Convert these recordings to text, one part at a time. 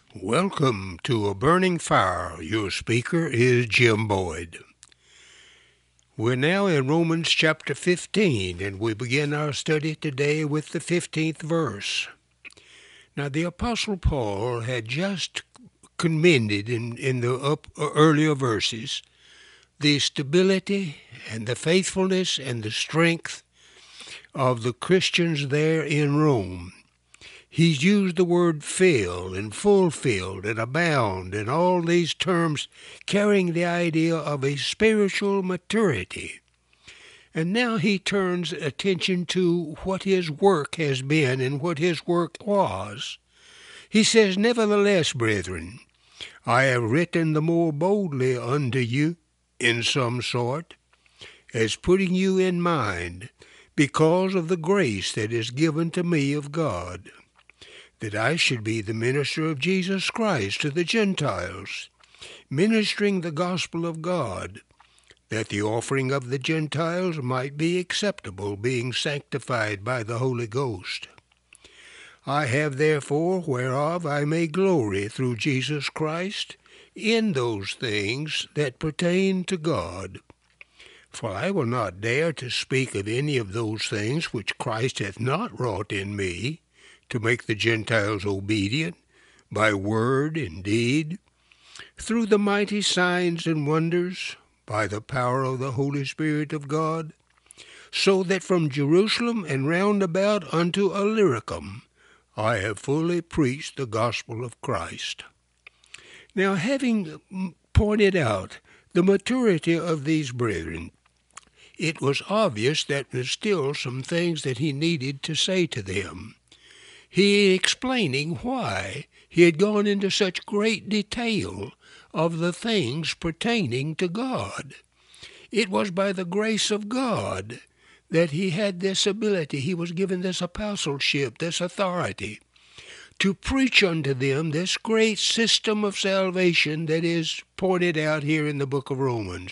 Welcome to A Burning Fire. Your speaker is Jim Boyd. We're now in Romans chapter 15, and we begin our study today with the 15th verse. Now, the Apostle Paul had just commended in the earlier verses the stability and the faithfulness and the strength of the Christians there in Rome. He's used the word fill and fulfilled and abound and all these terms carrying the idea of a spiritual maturity. And now he turns attention to what his work has been and what his work was. He says, "Nevertheless, brethren, I have written the more boldly unto you, in some sort, as putting you in mind, because of the grace that is given to me of God, that I should be the minister of Jesus Christ to the Gentiles, ministering the gospel of God, that the offering of the Gentiles might be acceptable, being sanctified by the Holy Ghost. I have therefore whereof I may glory through Jesus Christ in those things that pertain to God. For I will not dare to speak of any of those things which Christ hath not wrought in me, to make the Gentiles obedient, by word and deed, through the mighty signs and wonders, by the power of the Holy Spirit of God, so that from Jerusalem and round about unto Illyricum I have fully preached the gospel of Christ." Now, having pointed out the maturity of these brethren, it was obvious that there were still some things that he needed to say to them. He explaining why he had gone into such great detail of the things pertaining to God. It was by the grace of God that he had this ability. He was given this apostleship, this authority, to preach unto them this great system of salvation that is pointed out here in the book of Romans.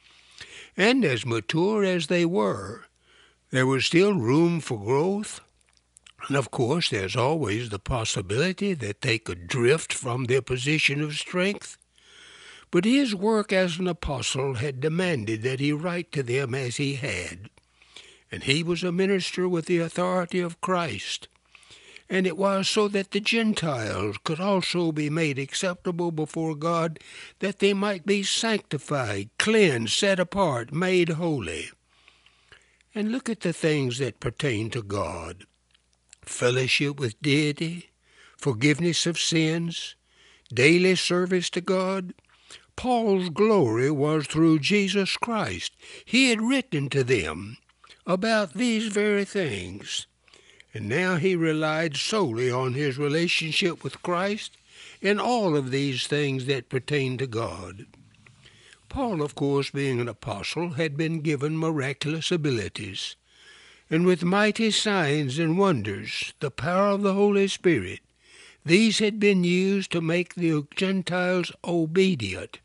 And as mature as they were, there was still room for growth. And of course, there's always the possibility that they could drift from their position of strength. But his work as an apostle had demanded that he write to them as he had. And he was a minister with the authority of Christ. And it was so that the Gentiles could also be made acceptable before God, that they might be sanctified, cleansed, set apart, made holy. And look at the things that pertain to God: fellowship with deity, forgiveness of sins, daily service to God. Paul's glory was through Jesus Christ. He had written to them about these very things, and now he relied solely on his relationship with Christ in all of these things that pertain to God. Paul, of course, being an apostle, had been given miraculous abilities, and with mighty signs and wonders, the power of the Holy Spirit, these had been used to make the Gentiles obedient.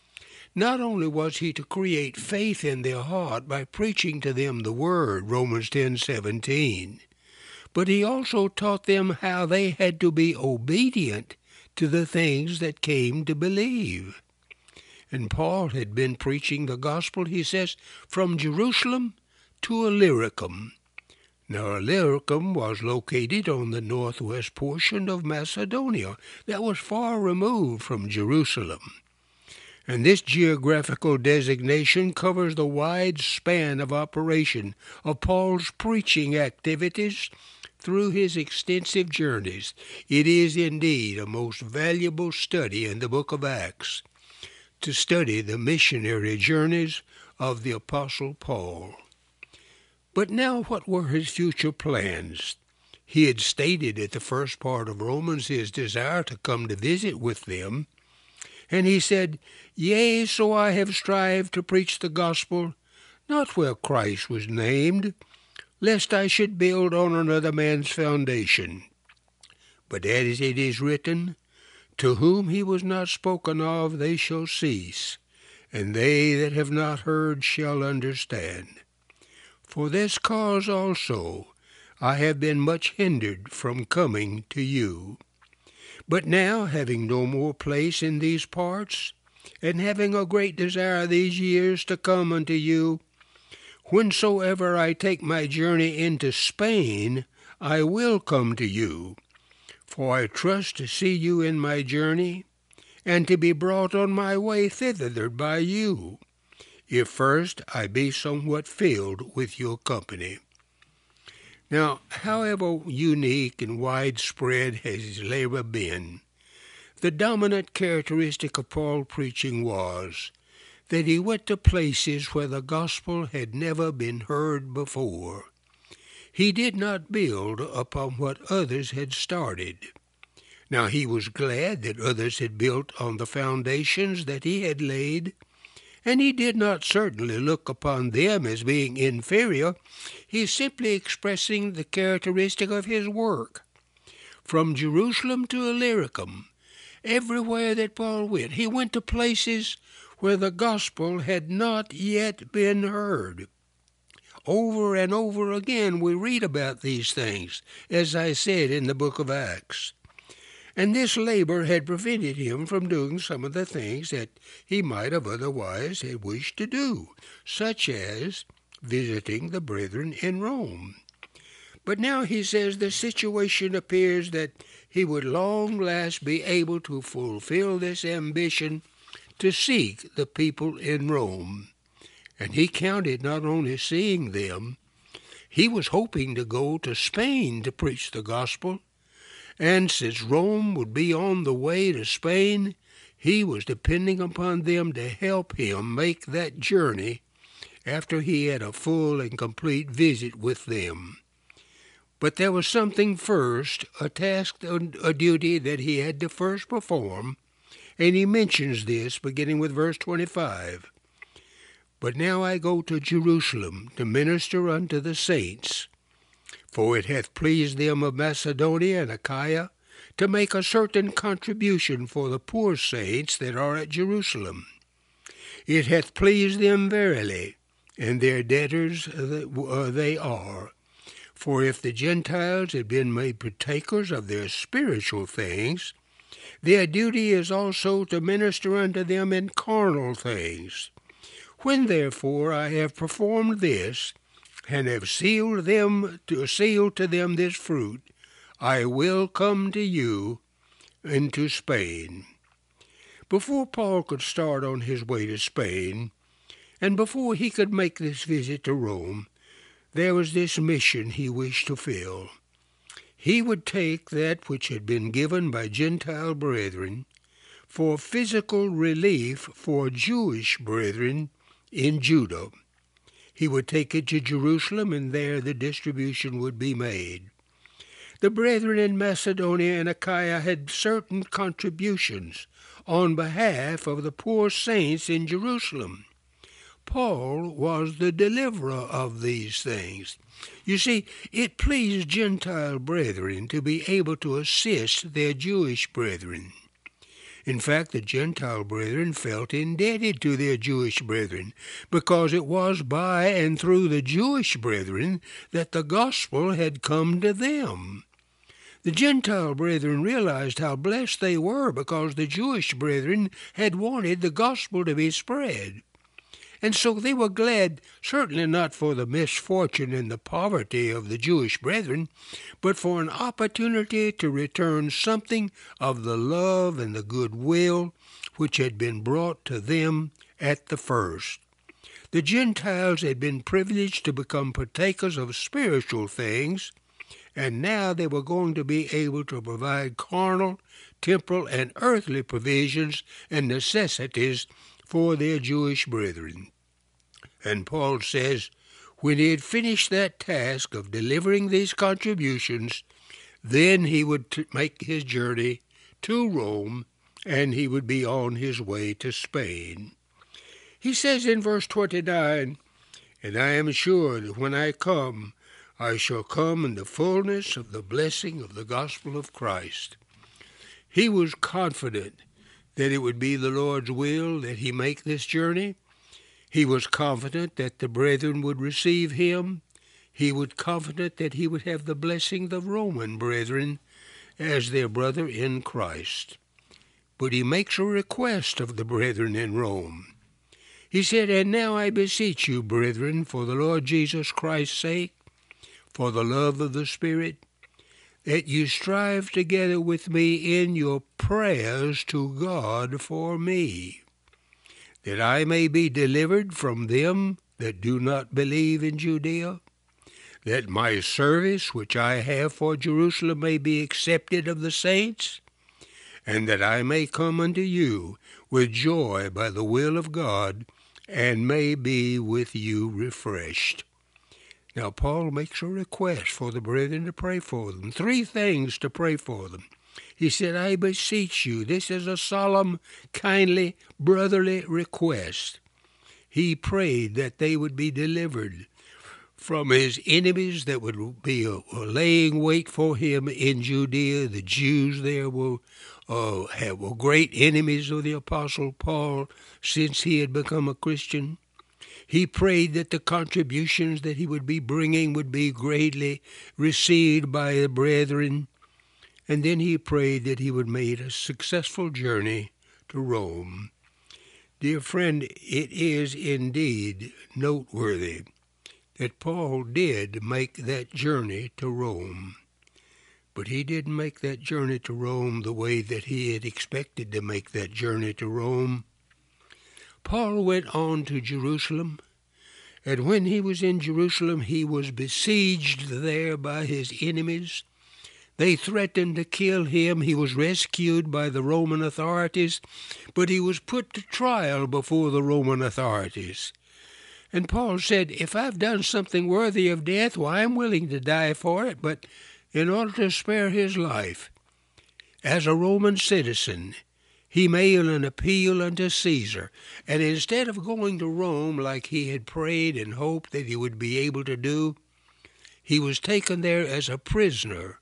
Not only was he to create faith in their heart by preaching to them the Word, Romans 10:17, but he also taught them how they had to be obedient to the things that came to believe. And Paul had been preaching the gospel, he says, from Jerusalem to Illyricum. Now, Illyricum was located on the northwest portion of Macedonia that was far removed from Jerusalem. And this geographical designation covers the wide span of operation of Paul's preaching activities through his extensive journeys. It is indeed a most valuable study in the book of Acts, to study the missionary journeys of the Apostle Paul. But now what were his future plans? He had stated at the first part of Romans his desire to come to visit with them, and he said, "Yea, so I have strived to preach the gospel, not where Christ was named, lest I should build on another man's foundation. But as it is written, to whom he was not spoken of, they shall cease, and they that have not heard shall understand. For this cause also I have been much hindered from coming to you. But now, having no more place in these parts, and having a great desire these years to come unto you, whensoever I take my journey into Spain, I will come to you. For I trust to see you in my journey, and to be brought on my way thither by you, if first I be somewhat filled with your company. Now, however unique and widespread has his labor been, the dominant characteristic of Paul's preaching was that he went to places where the gospel had never been heard before. He did not build upon what others had started. Now, he was glad that others had built on the foundations that he had laid, and he did not certainly look upon them as being inferior. He is simply expressing the characteristic of his work. From Jerusalem to Illyricum, everywhere that Paul went, he went to places where the gospel had not yet been heard. Over and over again we read about these things, as I said in the book of Acts. And this labor had prevented him from doing some of the things that he might have otherwise had wished to do, such as visiting the brethren in Rome. But now he says the situation appears that he would long last be able to fulfill this ambition to seek the people in Rome. And he counted not only seeing them, he was hoping to go to Spain to preach the gospel. And since Rome would be on the way to Spain, he was depending upon them to help him make that journey after he had a full and complete visit with them. But there was something first, a task, a duty that he had to first perform, and he mentions this beginning with verse 25. But now I go to Jerusalem to minister unto the saints. For it hath pleased them of Macedonia and Achaia to make a certain contribution for the poor saints that are at Jerusalem. It hath pleased them verily, and their debtors they are. For if the Gentiles had been made partakers of their spiritual things, their duty is also to minister unto them in carnal things. When therefore I have performed this, and have sealed to them this fruit, I will come to you into Spain. Before Paul could start on his way to Spain, and before he could make this visit to Rome, there was this mission he wished to fill. He would take that which had been given by Gentile brethren for physical relief for Jewish brethren in Judah. He would take it to Jerusalem, and there the distribution would be made. The brethren in Macedonia and Achaia had certain contributions on behalf of the poor saints in Jerusalem. Paul was the deliverer of these things. You see, it pleased Gentile brethren to be able to assist their Jewish brethren. In fact, the Gentile brethren felt indebted to their Jewish brethren, because it was by and through the Jewish brethren that the gospel had come to them. The Gentile brethren realized how blessed they were because the Jewish brethren had wanted the gospel to be spread. And so they were glad, certainly not for the misfortune and the poverty of the Jewish brethren, but for an opportunity to return something of the love and the goodwill which had been brought to them at the first. The Gentiles had been privileged to become partakers of spiritual things, and now they were going to be able to provide carnal, temporal, and earthly provisions and necessities for their Jewish brethren. And Paul says, when he had finished that task of delivering these contributions, then he would make his journey to Rome, and he would be on his way to Spain. He says in verse 29, and I am sure that when I come, I shall come in the fullness of the blessing of the gospel of Christ. He was confident that it would be the Lord's will that he make this journey. He was confident that the brethren would receive him. He was confident that he would have the blessing of the Roman brethren. as their brother in Christ. But he makes a request of the brethren in Rome. He said, "And now I beseech you, brethren, for the Lord Jesus Christ's sake, for the love of the Spirit, that you strive together with me in your prayers to God for me, that I may be delivered from them that do not believe in Judea, that my service which I have for Jerusalem may be accepted of the saints, and that I may come unto you with joy by the will of God, and may be with you refreshed." Now Paul makes a request for the brethren to pray for them. 3 things to pray for them. He said, "I beseech you." This is a solemn, kindly, brotherly request. He prayed that they would be delivered from his enemies that would be laying wait for him in Judea. The Jews there were great enemies of the Apostle Paul since he had become a Christian. He prayed that the contributions that he would be bringing would be greatly received by the brethren. And then he prayed that he would make a successful journey to Rome. Dear friend, it is indeed noteworthy that Paul did make that journey to Rome. But he didn't make that journey to Rome the way that he had expected to make that journey to Rome. Paul went on to Jerusalem, and when he was in Jerusalem, he was besieged there by his enemies. They threatened to kill him. He was rescued by the Roman authorities, but he was put to trial before the Roman authorities. And Paul said, "If I've done something worthy of death, why, I'm willing to die for it, but in order to spare his life, as a Roman citizen, he made an appeal unto Caesar." And instead of going to Rome like he had prayed and hoped that he would be able to do, he was taken there as a prisoner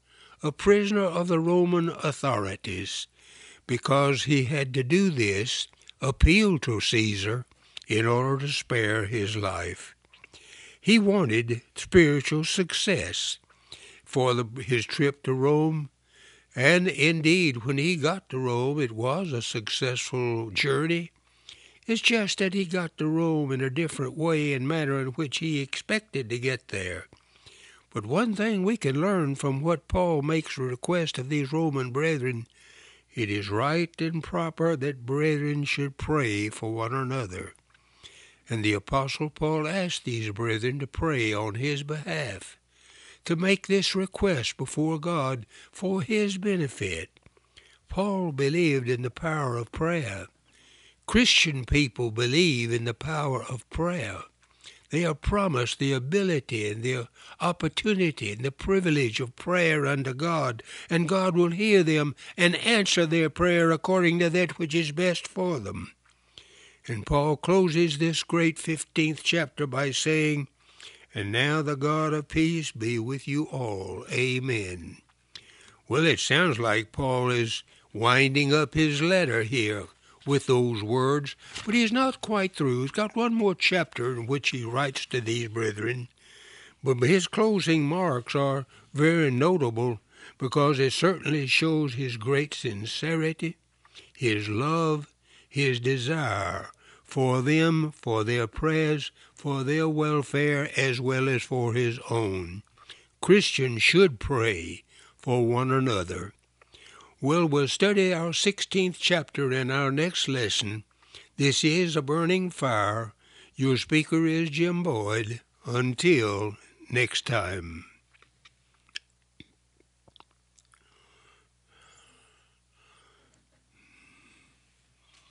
of the Roman authorities, because he had to do this, appeal to Caesar, in order to spare his life. He wanted spiritual success for his trip to Rome, and indeed, when he got to Rome, it was a successful journey. It's just that he got to Rome in a different way and manner in which he expected to get there. But one thing we can learn from what Paul makes a request of these Roman brethren, it is right and proper that brethren should pray for one another. And the Apostle Paul asked these brethren to pray on his behalf, to make this request before God for his benefit. Paul believed in the power of prayer. Christian people believe in the power of prayer. They are promised the ability and the opportunity and the privilege of prayer unto God, and God will hear them and answer their prayer according to that which is best for them. And Paul closes this great 15th chapter by saying, "And now the God of peace be with you all. Amen." Well, it sounds like Paul is winding up his letter here with those words, but he's not quite through. He's got one more chapter in which he writes to these brethren. But his closing marks are very notable because it certainly shows his great sincerity, his love, his desire for them, for their prayers, for their welfare, as well as for his own. Christians should pray for one another. Well, we'll study our 16th chapter in our next lesson. This is A Burning Fire. Your speaker is Jim Boyd. Until next time.